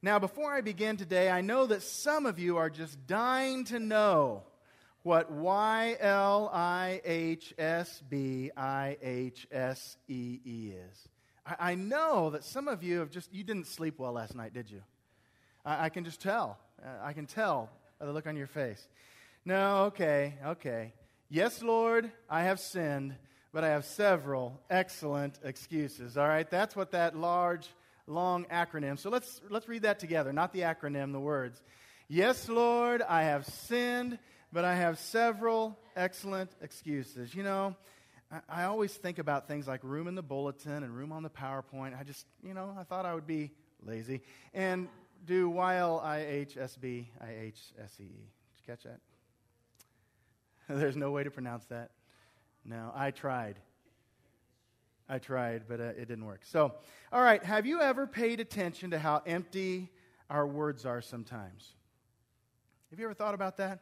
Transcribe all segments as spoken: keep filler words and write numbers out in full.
Now, before I begin today, I know that some of you are just dying to know what Y L I H S B I H S E E is. I, I know that some of you have just, you didn't sleep well last night, did you? I, I can just tell. Uh, I can tell by the look on your face. No, okay, okay. Yes, Lord, I have sinned, but I have several excellent excuses. All right, that's what that large, long acronym. So let's let's read that together, not the acronym, the words. Yes, Lord, I have sinned, but I have several excellent excuses. You know, I, I always think about things like room in the bulletin and room on the PowerPoint. I just, you know, I thought I would be lazy and do Y L I H S B I H S E E. Did you catch that? There's no way to pronounce that. No, I tried. I tried, but uh, it didn't work. So, all right, have you ever paid attention to how empty our words are sometimes? Have you ever thought about that?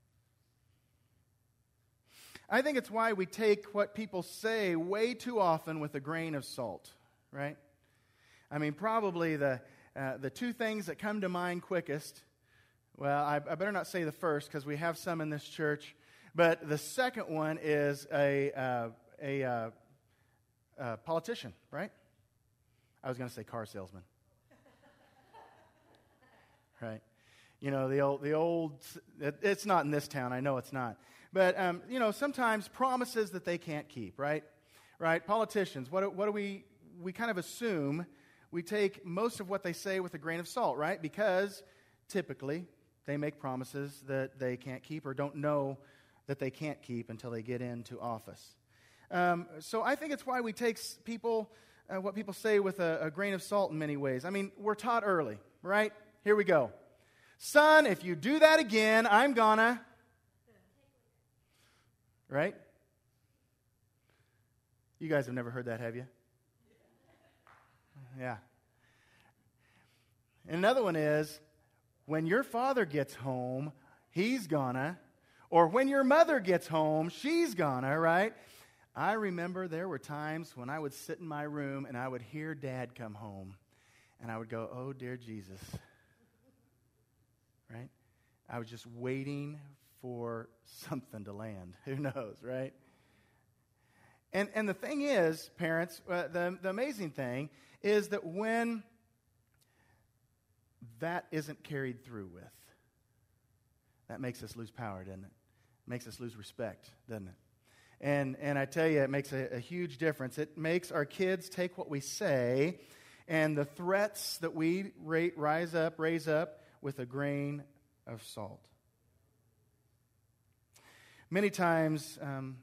I think it's why we take what people say way too often with a grain of salt, right? I mean, probably the uh, the two things that come to mind quickest, well, I, I better not say the first because we have some in this church, but the second one is a uh, a uh, uh, politician, right? I was going to say car salesman, right? You know, the old the old. It, it's not in this town. I know it's not, but um, you know, sometimes promises that they can't keep, right? Right? Politicians. What do, what do we we kind of assume? We take most of what they say with a grain of salt, right? Because typically they make promises that they can't keep or don't know that they can't keep until they get into office. Um, so I think it's why we take people, uh, what people say with a, a grain of salt in many ways. I mean, we're taught early, right? Here we go. Son, if you do that again, I'm gonna, right? You guys have never heard that, have you? Yeah. And another one is, when your father gets home, he's gonna, or when your mother gets home, she's gonna, right? I remember there were times when I would sit in my room and I would hear Dad come home, and I would go, oh, dear Jesus, right? I was just waiting for something to land. Who knows, right? And and the thing is, parents, uh, the, the amazing thing is that when that isn't carried through with, that makes us lose power, doesn't it? Makes us lose respect, doesn't it? And and I tell you, it makes a, a huge difference. It makes our kids take what we say and the threats that we ra- rise up, raise up with a grain of salt. Many times, um,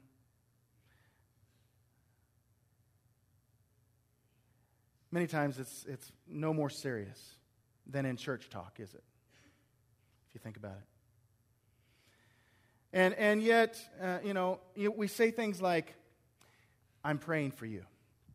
many times it's it's no more serious than in church talk, is it? If you think about it. And and yet, uh, you know, you, we say things like, I'm praying for you.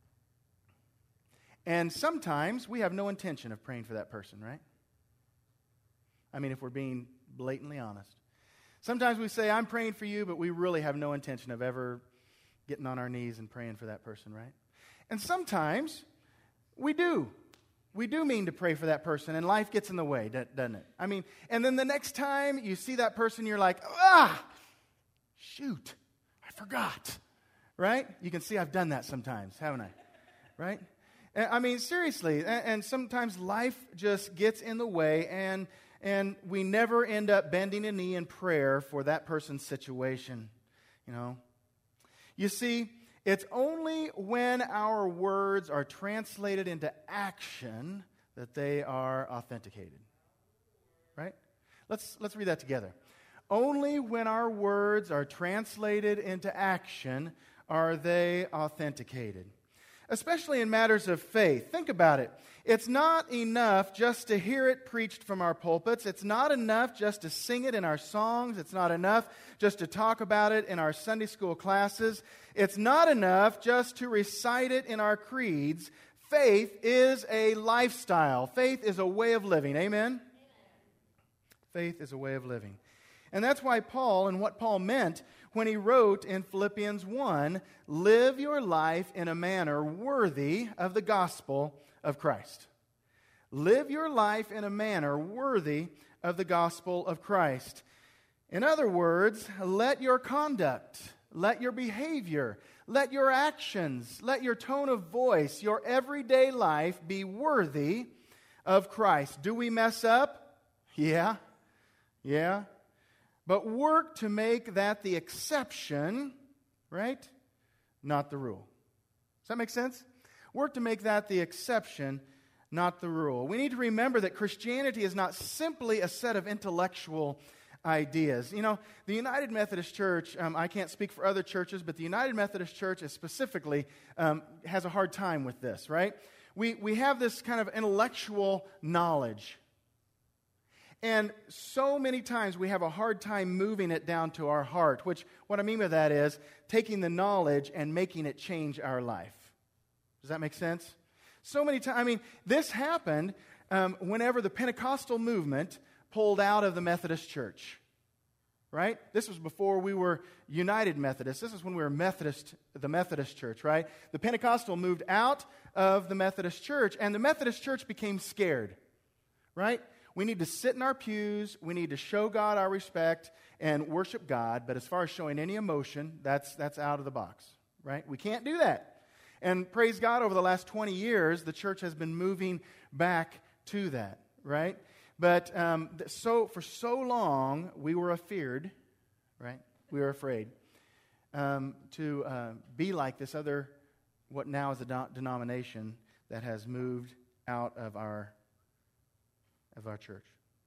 And sometimes we have no intention of praying for that person, right? I mean, if we're being blatantly honest. Sometimes we say, I'm praying for you, but we really have no intention of ever getting on our knees and praying for that person, right? And sometimes we do. We do mean to pray for that person, and life gets in the way, doesn't it? I mean, and then the next time you see that person, you're like, ah, shoot, I forgot, right? You can see I've done that sometimes, haven't I? Right? I mean, seriously, and sometimes life just gets in the way, and and we never end up bending a knee in prayer for that person's situation, you know? You see, it's only when our words are translated into action that they are authenticated. Right? Let's let's read that together. Only when our words are translated into action are they authenticated. Especially in matters of faith. Think about it. It's not enough just to hear it preached from our pulpits. It's not enough just to sing it in our songs. It's not enough just to talk about it in our Sunday school classes. It's not enough just to recite it in our creeds. Faith is a lifestyle. Faith is a way of living. Amen? Amen. Faith is a way of living. And that's why Paul, and what Paul meant when he wrote in Philippians one, live your life in a manner worthy of the gospel of Christ. Live your life in a manner worthy of the gospel of Christ. In other words, let your conduct, let your behavior, let your actions, let your tone of voice, your everyday life be worthy of Christ. Do we mess up? Yeah. Yeah. But work to make that the exception, right? Not the rule. Does that make sense? Work to make that the exception, not the rule. We need to remember that Christianity is not simply a set of intellectual ideas. You know, the United Methodist Church, um, I can't speak for other churches, but the United Methodist Church is specifically um, has a hard time with this, right? We, we have this kind of intellectual knowledge. And so many times we have a hard time moving it down to our heart, which what I mean by that is taking the knowledge and making it change our life. Does that make sense? So many times, I mean, this happened um, whenever the Pentecostal movement pulled out of the Methodist Church, right? This was before we were United Methodist. This is when we were Methodist, the Methodist Church, right? The Pentecostal moved out of the Methodist Church, and the Methodist Church became scared, right? We need to sit in our pews, we need to show God our respect and worship God, but as far as showing any emotion, that's that's out of the box, right? We can't do that. And praise God, over the last twenty years, the church has been moving back to that, right? But um, so for so long, we were afeared, right? We were afraid um, to uh, be like this other, what now is a do- denomination that has moved out of our of our church.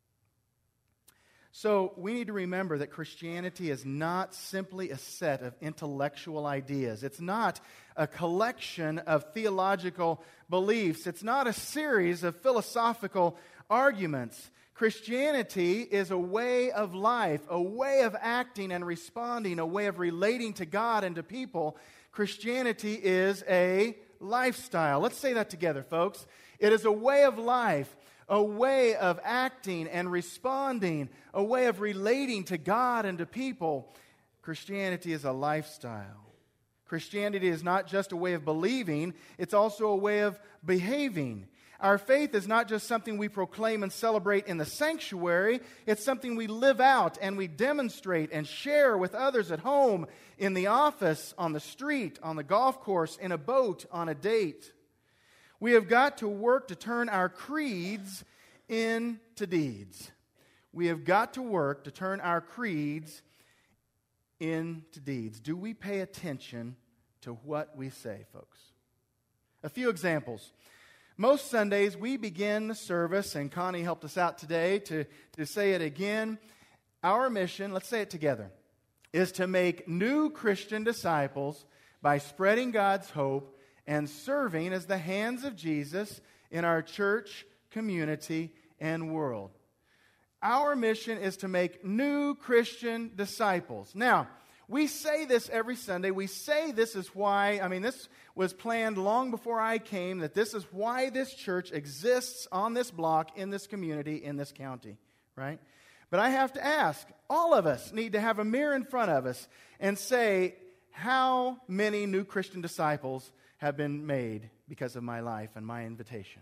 So we need to remember that Christianity is not simply a set of intellectual ideas. It's not a collection of theological beliefs. It's not a series of philosophical arguments. Christianity is a way of life, a way of acting and responding, a way of relating to God and to people. Christianity is a lifestyle. Let's say that together, folks. It is a way of life, a way of acting and responding, a way of relating to God and to people. Christianity is a lifestyle. Christianity is not just a way of believing, it's also a way of behaving. Our faith is not just something we proclaim and celebrate in the sanctuary, it's something we live out and we demonstrate and share with others at home, in the office, on the street, on the golf course, in a boat, on a date. We have got to work to turn our creeds into deeds. We have got to work to turn our creeds into deeds. Do we pay attention to what we say, folks? A few examples. Most Sundays we begin the service, and Connie helped us out today to, to say it again. Our mission, let's say it together, is to make new Christian disciples by spreading God's hope and serving as the hands of Jesus in our church, community, and world. Our mission is to make new Christian disciples. Now, we say this every Sunday. We say this is why, I mean, this was planned long before I came, that this is why this church exists on this block, in this community, in this county, right? But I have to ask, all of us need to have a mirror in front of us and say, how many new Christian disciples have been made because of my life and my invitation?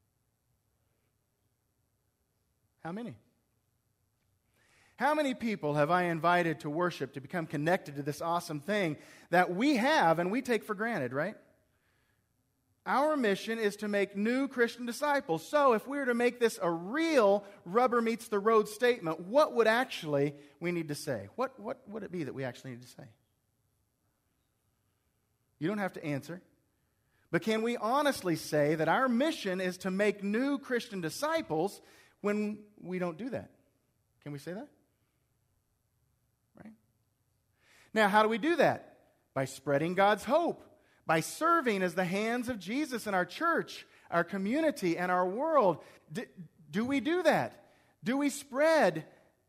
How many? How many people have I invited to worship, to become connected to this awesome thing that we have and we take for granted, right? Our mission is to make new Christian disciples. So if we were to make this a real rubber meets the road statement, what would actually we need to say? What, what would it be that we actually need to say? You don't have to answer. But can we honestly say that our mission is to make new Christian disciples when we don't do that? Can we say that? Right? Now, how do we do that? By spreading God's hope, by serving as the hands of Jesus in our church, our community, and our world. Do, do we do that? Do we spread?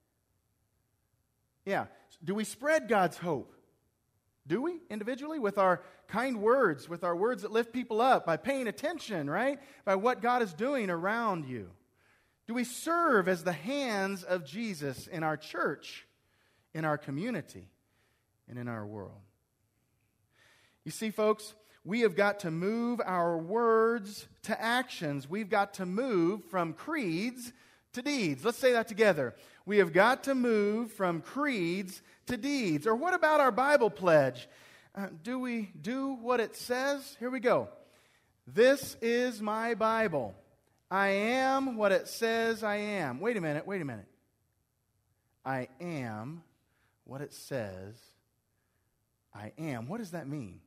Yeah. Do we spread God's hope? Do we, individually, with our kind words, with our words that lift people up, by paying attention, right? By what God is doing around you? Do we serve as the hands of Jesus in our church, in our community, and in our world? You see, folks, we have got to move our words to actions. We've got to move from creeds to deeds. Let's say that together. We have got to move from creeds to deeds. Or what about our Bible pledge? Uh, do we do what it says? Here we go. This is my Bible. I am what it says I am. Wait a minute, wait a minute. I am what it says I am. What does that mean?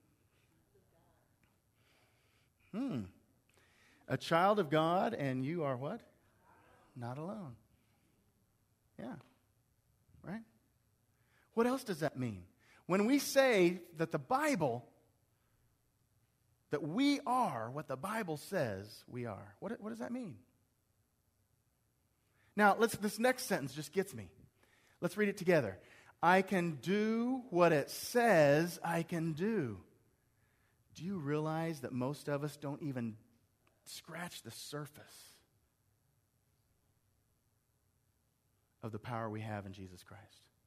Hmm. A child of God, and you are what? Not alone. Yeah. Right? What else does that mean? When we say that the Bible, that we are what the Bible says we are, what, what does that mean? Now, let's. This next sentence just gets me. Let's read it together. I can do what it says I can do. Do you realize that most of us don't even scratch the surface of the power we have in Jesus Christ?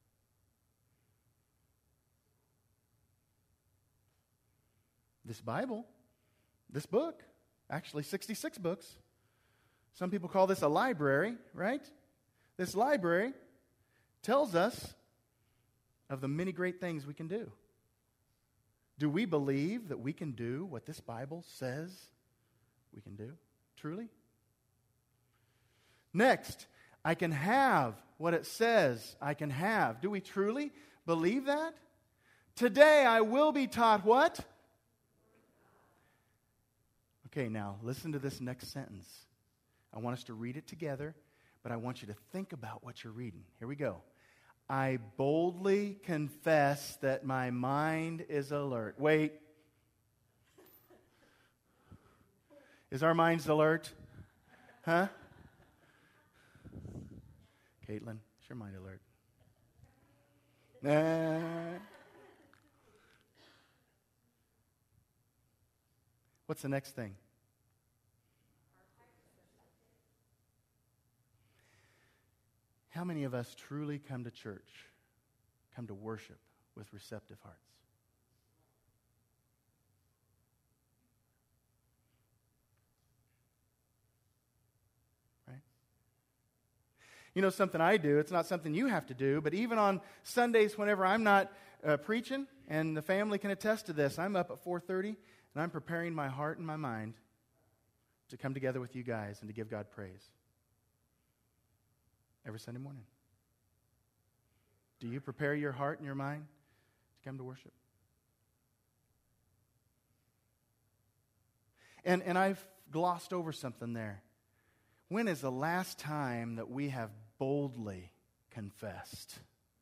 This Bible, this book, actually sixty-six books. Some people call this a library, right? This library tells us of the many great things we can do. Do we believe that we can do what this Bible says we can do? Truly? Next, I can have what it says I can have. Do we truly believe that? Today I will be taught what? Okay, now listen to this next sentence. I want us to read it together, but I want you to think about what you're reading. Here we go. I boldly confess that my mind is alert. Wait. Is our minds alert? Huh? Caitlin, is your mind alert? Nah. What's the next thing? How many of us truly come to church, come to worship with receptive hearts? Right? You know something I do, it's not something you have to do, but even on Sundays whenever I'm not uh, preaching, and the family can attest to this, I'm up at four thirty and I'm preparing my heart and my mind to come together with you guys and to give God praise. Every Sunday morning. Do you prepare your heart and your mind to come to worship? And and I've glossed over something there. When is the last time that we have boldly confessed?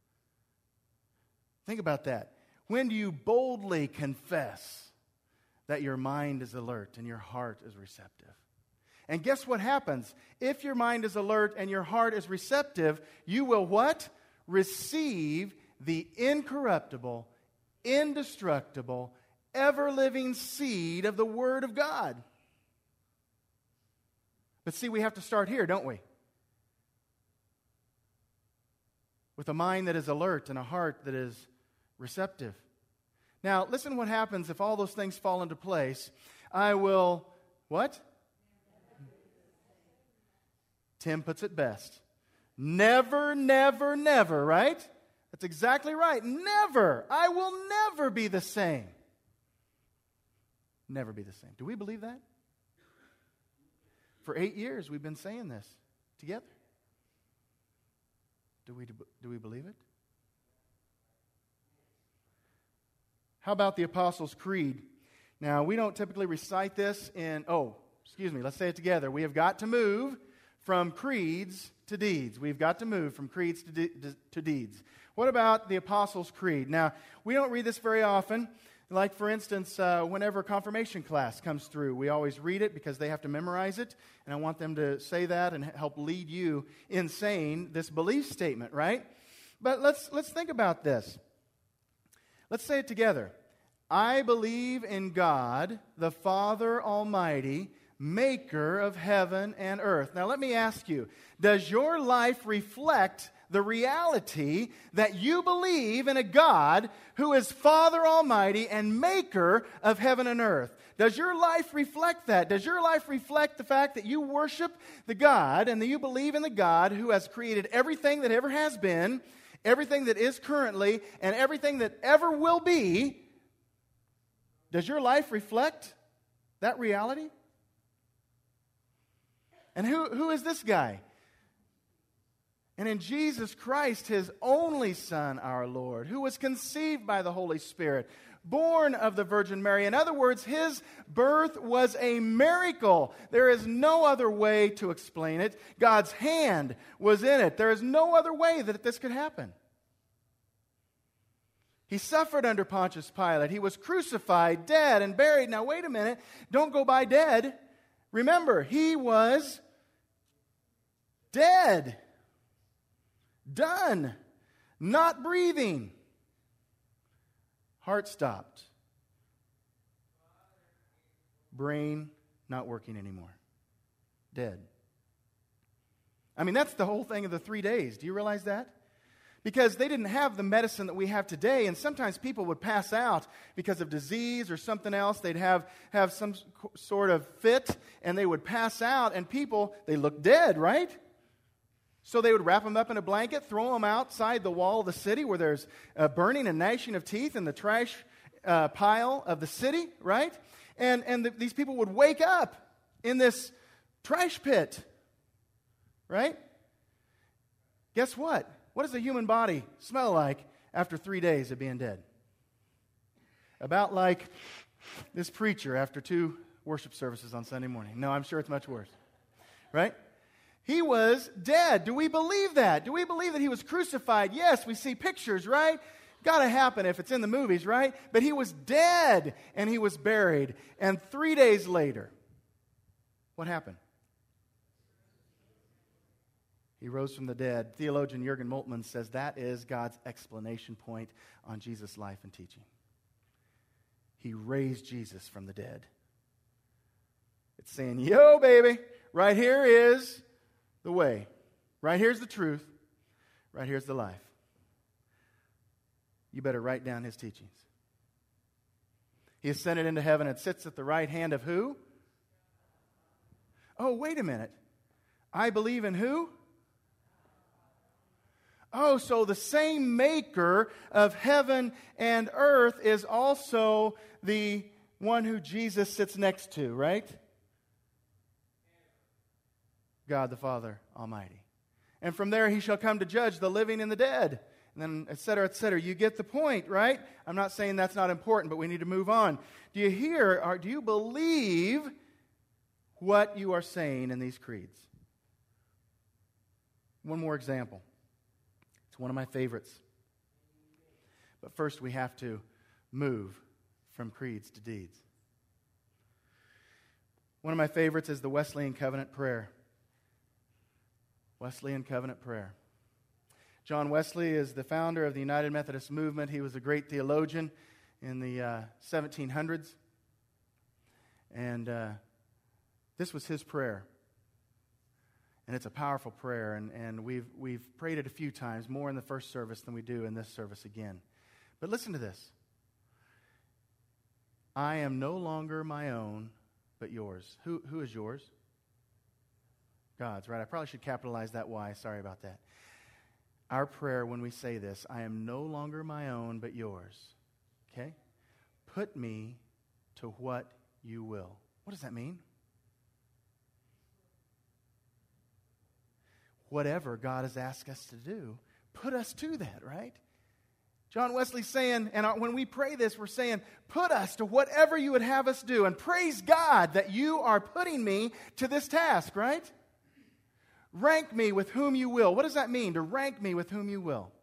Think about that. When do you boldly confess that your mind is alert and your heart is receptive? And guess what happens? If your mind is alert and your heart is receptive, you will what? Receive the incorruptible, indestructible, ever-living seed of the Word of God. But see, we have to start here, don't we? With a mind that is alert and a heart that is receptive. Now, listen what happens if all those things fall into place. I will, what? Tim puts it best. Never, never, never, right? That's exactly right. Never. I will never be the same. Never be the same. Do we believe that? For eight years we've been saying this together. Do we, do we believe it? How about the Apostles' Creed? Now, we don't typically recite this in, oh, excuse me, let's say it together. We have got to move from creeds to deeds. We've got to move from creeds to, de- to deeds. What about the Apostles' Creed? Now, we don't read this very often. Like, for instance, uh, whenever confirmation class comes through, we always read it because they have to memorize it. And I want them to say that and help lead you in saying this belief statement, right? But let's let's think about this. Let's say it together. I believe in God, the Father Almighty, maker of heaven and earth. Now let me ask you, does your life reflect the reality that you believe in a God who is Father Almighty and maker of heaven and earth? Does your life reflect that? Does your life reflect the fact that you worship the God and that you believe in the God who has created everything that ever has been, everything that is currently, and everything that ever will be? Does your life reflect that reality? And who, who is this guy? And in Jesus Christ, His only Son, our Lord, who was conceived by the Holy Spirit, born of the Virgin Mary. In other words, His birth was a miracle. There is no other way to explain it. God's hand was in it. There is no other way that this could happen. He suffered under Pontius Pilate. He was crucified, dead, and buried. Now, wait a minute. Don't go by dead. Remember, He was dead. Done. Not breathing. Heart stopped. Brain not working anymore. Dead. I mean, that's the whole thing of the three days. Do you realize that? Because they didn't have the medicine that we have today, and sometimes people would pass out because of disease or something else. They'd have, have some sort of fit, and they would pass out, and people, they looked dead, right? So they would wrap them up in a blanket, throw them outside the wall of the city where there's uh, burning and gnashing of teeth in the trash uh, pile of the city, right? And, and the, these people would wake up in this trash pit, right? Guess what? What does a human body smell like after three days of being dead? About like this preacher after two worship services on Sunday morning. No, I'm sure it's much worse. Right? He was dead. Do we believe that? Do we believe that He was crucified? Yes, we see pictures, right? Got to happen if it's in the movies, right? But He was dead and He was buried. And three days later, what happened? He rose from the dead. Theologian Jürgen Moltmann says that is God's explanation point on Jesus' life and teaching. He raised Jesus from the dead. It's saying, yo, baby, right here is the way. Right here's the truth. Right here's the life. You better write down His teachings. He ascended into heaven and sits at the right hand of who? Oh, wait a minute. I believe in who? Oh, so the same maker of heaven and earth is also the one who Jesus sits next to, right? God the Father Almighty. And from there He shall come to judge the living and the dead. And then et cetera, et cetera. You get the point, right? I'm not saying that's not important, but we need to move on. Do you hear, or do you believe what you are saying in these creeds? One more example. It's one of my favorites. But first we have to move from creeds to deeds. One of my favorites is the Wesleyan Covenant Prayer. Wesleyan Covenant Prayer. John Wesley is the founder of the United Methodist Movement. He was a great theologian in the uh, seventeen hundreds. And uh, this was his prayer. And it's a powerful prayer, and, and we've, we've prayed it a few times, more in the first service than we do in this service again. But listen to this. I am no longer my own, but yours. Who, who is yours? God's, right? I probably should capitalize that Y. Sorry about that. Our prayer when we say this, I am no longer my own, but yours. Okay? Put me to what you will. What does that mean? Whatever God has asked us to do, put us to that, right? John Wesley's saying, and when we pray this, we're saying, put us to whatever you would have us do. And praise God that you are putting me to this task, right? Rank me with whom you will. What does that mean, to rank me with whom you will?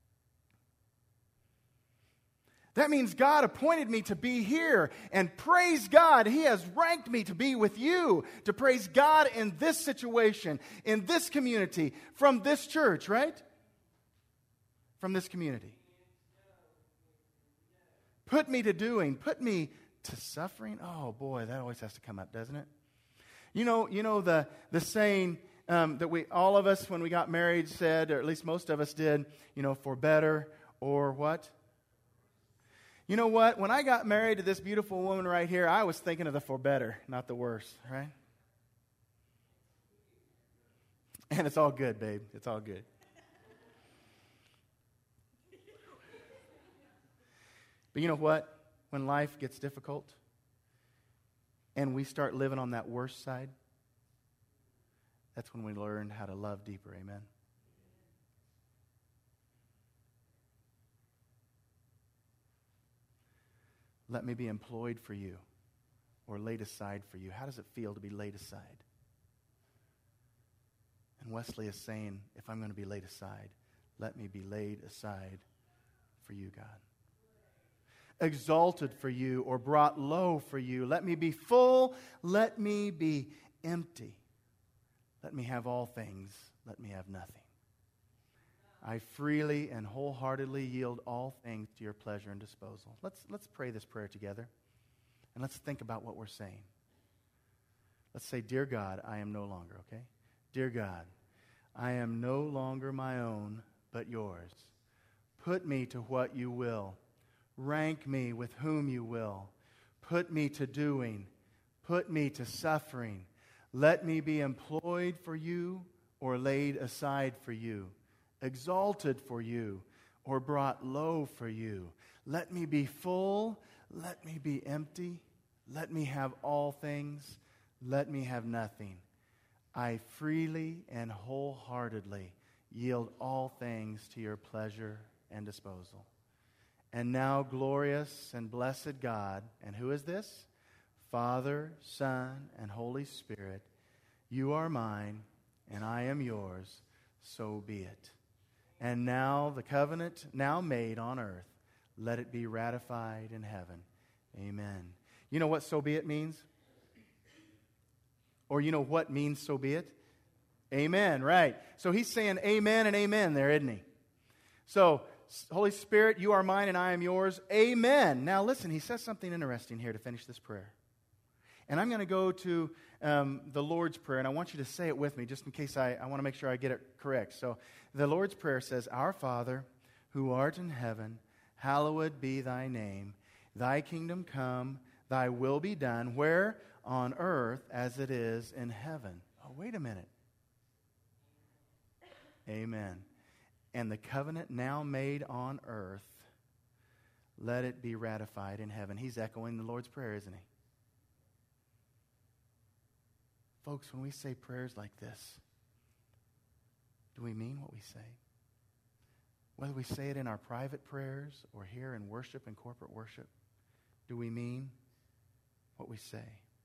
That means God appointed me to be here, and praise God, He has ranked me to be with you, to praise God in this situation, in this community, from this church, right? From this community. Put me to doing, put me to suffering. Oh boy, that always has to come up, doesn't it? You know, you know the, the saying um, that we all of us, when we got married, said, or at least most of us did, you know, for better or what? You know what? When I got married to this beautiful woman right here, I was thinking of the for better, not the worse, right? And it's all good, babe. It's all good. But you know what? When life gets difficult and we start living on that worst side, that's when we learn how to love deeper. Amen. Let me be employed for you or laid aside for you. How does it feel to be laid aside? And Wesley is saying, if I'm going to be laid aside, let me be laid aside for you, God. Exalted for you or brought low for you. Let me be full. Let me be empty. Let me have all things. Let me have nothing. I freely and wholeheartedly yield all things to your pleasure and disposal. Let's, let's pray this prayer together. And let's think about what we're saying. Let's say, Dear God, I am no longer, okay? Dear God, I am no longer my own, but yours. Put me to what you will. Rank me with whom you will. Put me to doing. Put me to suffering. Let me be employed for you or laid aside for you. Exalted for you or brought low for you. Let me be full. Let me be empty. Let me have all things. Let me have nothing. I freely and wholeheartedly yield all things to your pleasure and disposal. And now, glorious and blessed God, and who is this? Father, Son, and Holy Spirit, you are mine, and I am yours, so be it. And now, the covenant now made on earth, let it be ratified in heaven. Amen. You know what so be it means? Or you know what means so be it? Amen, right. So he's saying amen and amen there, isn't he? So, Holy Spirit, you are mine and I am yours. Amen. Now listen, he says something interesting here to finish this prayer. And I'm going to go to um, the Lord's Prayer, and I want you to say it with me just in case I, I want to make sure I get it correct. So the Lord's Prayer says, Our Father, who art in heaven, hallowed be thy name. Thy kingdom come, thy will be done, where? On earth as it is in heaven. Oh, wait a minute. Amen. And the covenant now made on earth, let it be ratified in heaven. He's echoing the Lord's Prayer, isn't he? Folks, when we say prayers like this, do we mean what we say? Whether we say it in our private prayers or here in worship and corporate worship, do we mean what we say?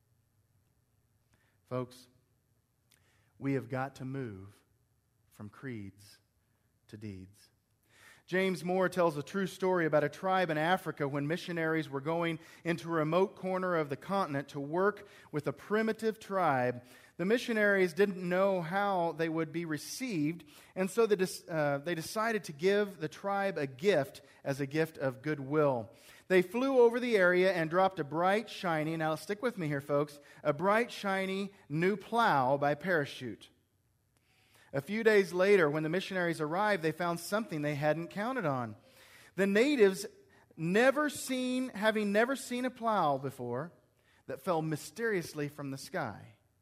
Folks, we have got to move from creeds to deeds. James Moore tells a true story about a tribe in Africa when missionaries were going into a remote corner of the continent to work with a primitive tribe. The missionaries didn't know how they would be received, and so they, uh, they decided to give the tribe a gift as a gift of goodwill. They flew over the area and dropped a bright, shiny, now stick with me here, folks, a bright, shiny new plow by parachute. A few days later, when the missionaries arrived, they found something they hadn't counted on. The natives, never seen, having never seen a plow before, that fell mysteriously from the sky.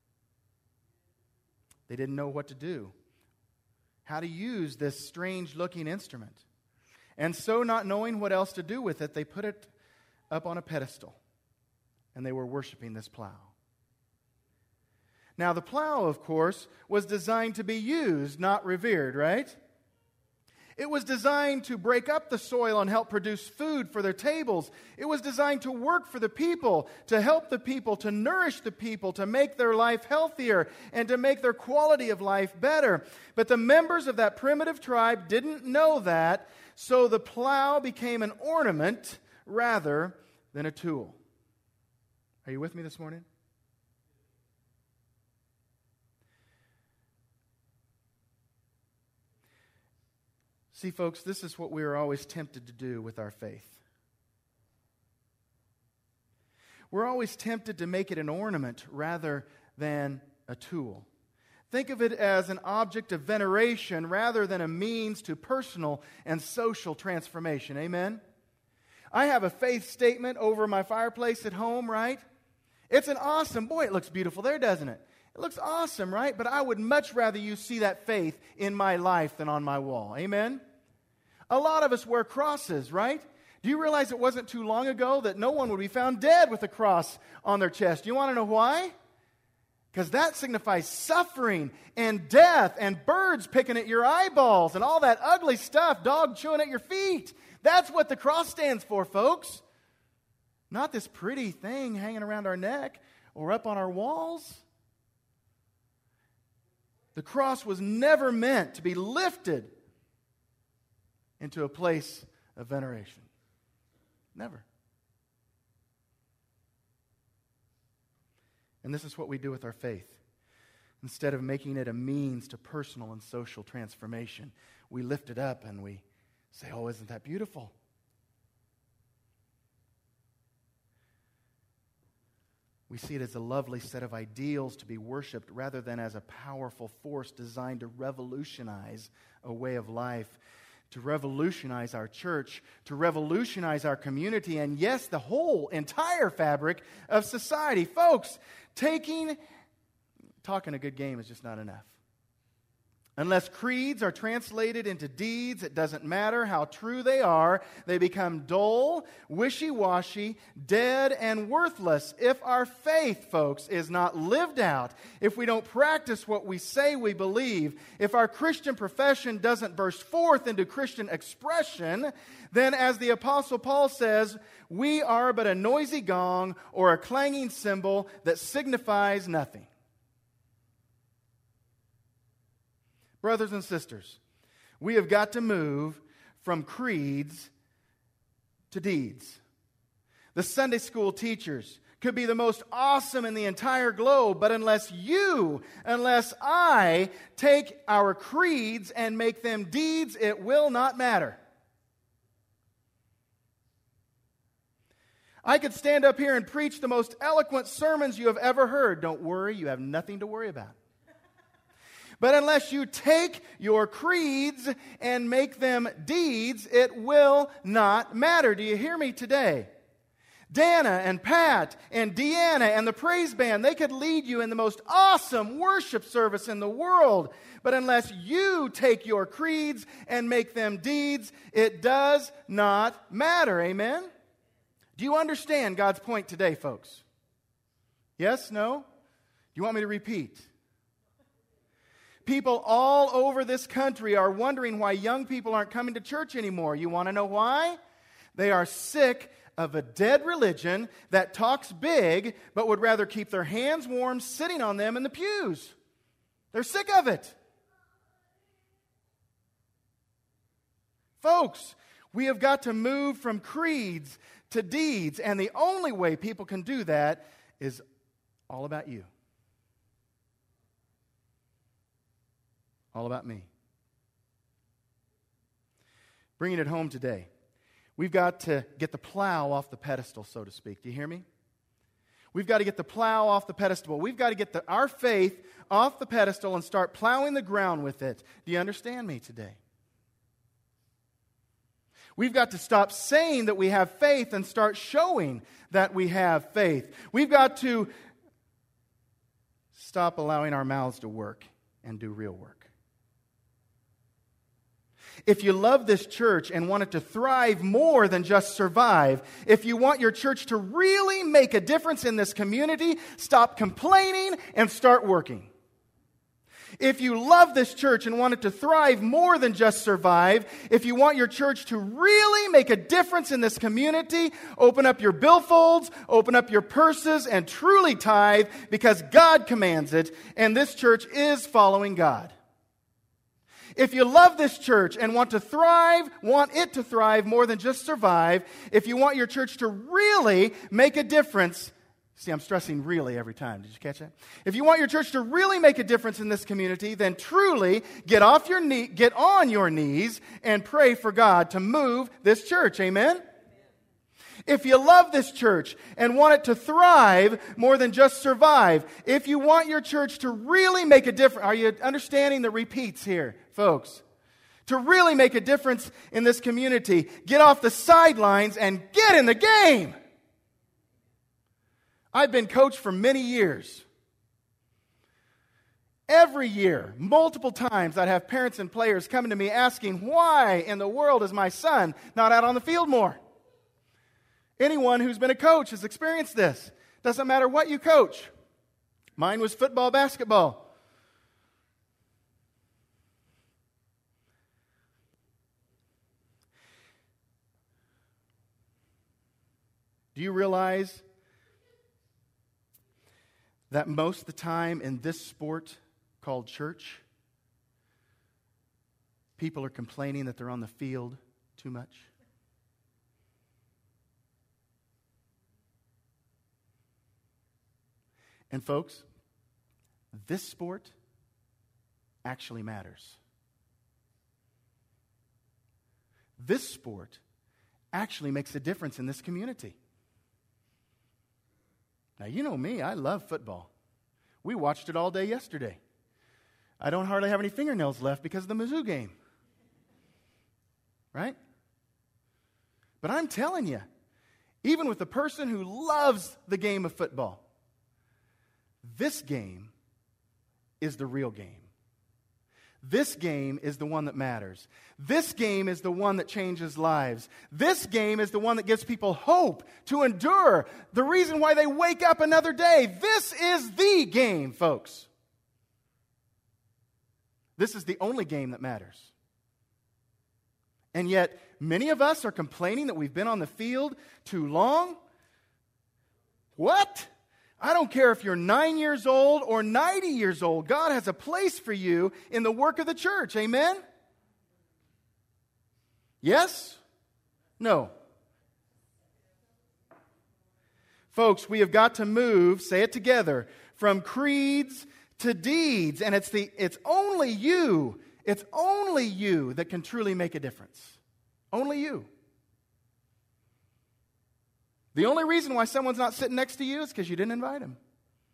They didn't know what to do, how to use this strange-looking instrument. And so, not knowing what else to do with it, they put it up on a pedestal, and they were worshiping this plow. Now, the plow, of course, was designed to be used, not revered, right? It was designed to break up the soil and help produce food for their tables. It was designed to work for the people, to help the people, to nourish the people, to make their life healthier, and to make their quality of life better. But the members of that primitive tribe didn't know that, so the plow became an ornament rather than a tool. Are you with me this morning? See, folks, this is what we are always tempted to do with our faith. We're always tempted to make it an ornament rather than a tool. Think of it as an object of veneration rather than a means to personal and social transformation. Amen? I have a faith statement over my fireplace at home, right? It's an awesome, boy, it looks beautiful there, doesn't it? It looks awesome, right? But I would much rather you see that faith in my life than on my wall. Amen? A lot of us wear crosses, right? Do you realize it wasn't too long ago that no one would be found dead with a cross on their chest? Do you want to know why? Because that signifies suffering and death and birds picking at your eyeballs and all that ugly stuff, dog chewing at your feet. That's what the cross stands for, folks. Not this pretty thing hanging around our neck or up on our walls. The cross was never meant to be lifted into a place of veneration. Never. And this is what we do with our faith. Instead of making it a means to personal and social transformation, we lift it up and we say, oh, isn't that beautiful? We see it as a lovely set of ideals to be worshipped rather than as a powerful force designed to revolutionize a way of life, to revolutionize our church, to revolutionize our community, and yes, the whole entire fabric of society. Folks, taking, talking a good game is just not enough. Unless creeds are translated into deeds, it doesn't matter how true they are. They become dull, wishy-washy, dead, and worthless if our faith, folks, is not lived out, if we don't practice what we say we believe, if our Christian profession doesn't burst forth into Christian expression, then as the Apostle Paul says, we are but a noisy gong or a clanging cymbal that signifies nothing. Brothers and sisters, we have got to move from creeds to deeds. The Sunday school teachers could be the most awesome in the entire globe, but unless you, unless I take our creeds and make them deeds, it will not matter. I could stand up here and preach the most eloquent sermons you have ever heard. Don't worry, you have nothing to worry about. But unless you take your creeds and make them deeds, it will not matter. Do you hear me today? Dana and Pat and Deanna and the praise band, they could lead you in the most awesome worship service in the world. But unless you take your creeds and make them deeds, it does not matter. Amen? Do you understand God's point today, folks? Yes? No? Do you want me to repeat? People all over this country are wondering why young people aren't coming to church anymore. You want to know why? They are sick of a dead religion that talks big, but would rather keep their hands warm sitting on them in the pews. They're sick of it. Folks, we have got to move from creeds to deeds, and the only way people can do that is all about you. All about me. Bringing it home today. We've got to get the plow off the pedestal, so to speak. Do you hear me? We've got to get the plow off the pedestal. We've got to get the, our faith off the pedestal and start plowing the ground with it. Do you understand me today? We've got to stop saying that we have faith and start showing that we have faith. We've got to stop allowing our mouths to work and do real work. If you love this church and want it to thrive more than just survive, if you want your church to really make a difference in this community, stop complaining and start working. If you love this church and want it to thrive more than just survive, if you want your church to really make a difference in this community, open up your billfolds, open up your purses, and truly tithe because God commands it, and this church is following God. If you love this church and want to thrive, want it to thrive more than just survive, if you want your church to really make a difference, see, I'm stressing really every time. Did you catch that? If you want your church to really make a difference in this community, then truly get off your knee, get on your knees and pray for God to move this church. Amen? If you love this church and want it to thrive more than just survive, if you want your church to really make a difference, are you understanding the repeats here, folks? To really make a difference in this community, get off the sidelines and get in the game. I've been coached for many years. Every year, multiple times, I'd have parents and players coming to me asking, why in the world is my son not out on the field more? Anyone who's been a coach has experienced this. Doesn't matter what you coach. Mine was football, basketball. Do you realize that most of the time in this sport called church, people are complaining that they're on the field too much? And folks, this sport actually matters. This sport actually makes a difference in this community. Now, you know me, I love football. We watched it all day yesterday. I don't hardly have any fingernails left because of the Mizzou game. Right? But I'm telling you, even with the person who loves the game of football, this game is the real game. This game is the one that matters. This game is the one that changes lives. This game is the one that gives people hope to endure. The reason why they wake up another day. This is the game, folks. This is the only game that matters. And yet, many of us are complaining that we've been on the field too long. What? I don't care if you're nine years old or ninety years old. God has a place for you in the work of the church. Amen? Yes? No. Folks, we have got to move, say it together, from creeds to deeds. And it's the it's only you, it's only you that can truly make a difference. Only you. The only reason why someone's not sitting next to you is because you didn't invite him.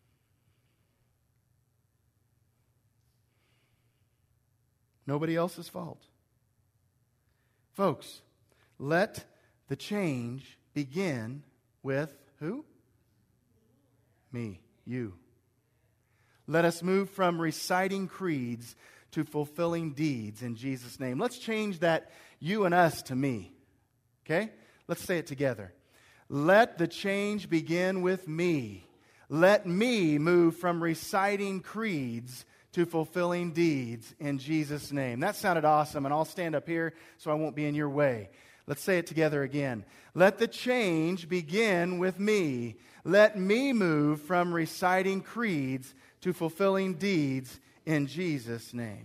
Nobody else's fault. Folks, let the change begin with who? Me, you. Let us move from reciting creeds to fulfilling deeds in Jesus' name. Let's change that you and us to me. Okay? Let's say it together. Let the change begin with me. Let me move from reciting creeds to fulfilling deeds in Jesus' name. That sounded awesome, and I'll stand up here so I won't be in your way. Let's say it together again. Let the change begin with me. Let me move from reciting creeds to fulfilling deeds in Jesus' name.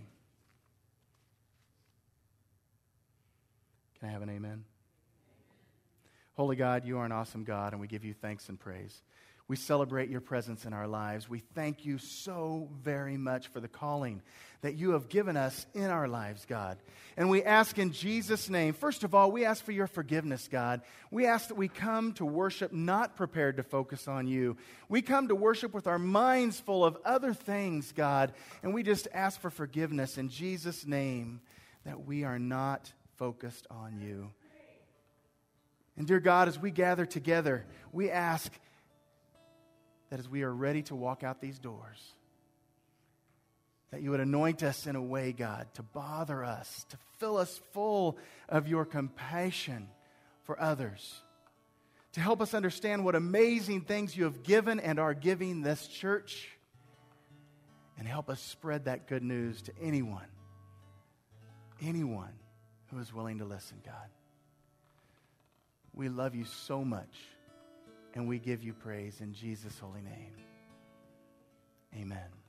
Can I have an amen? Holy God, you are an awesome God, and we give you thanks and praise. We celebrate your presence in our lives. We thank you so very much for the calling that you have given us in our lives, God. And we ask in Jesus' name, first of all, we ask for your forgiveness, God. We ask that we come to worship not prepared to focus on you. We come to worship with our minds full of other things, God. And we just ask for forgiveness in Jesus' name that we are not focused on you. And dear God, as we gather together, we ask that as we are ready to walk out these doors, that you would anoint us in a way, God, to bother us, to fill us full of your compassion for others, to help us understand what amazing things you have given and are giving this church, and help us spread that good news to anyone, anyone who is willing to listen, God. We love you so much, and we give you praise in Jesus' holy name. Amen.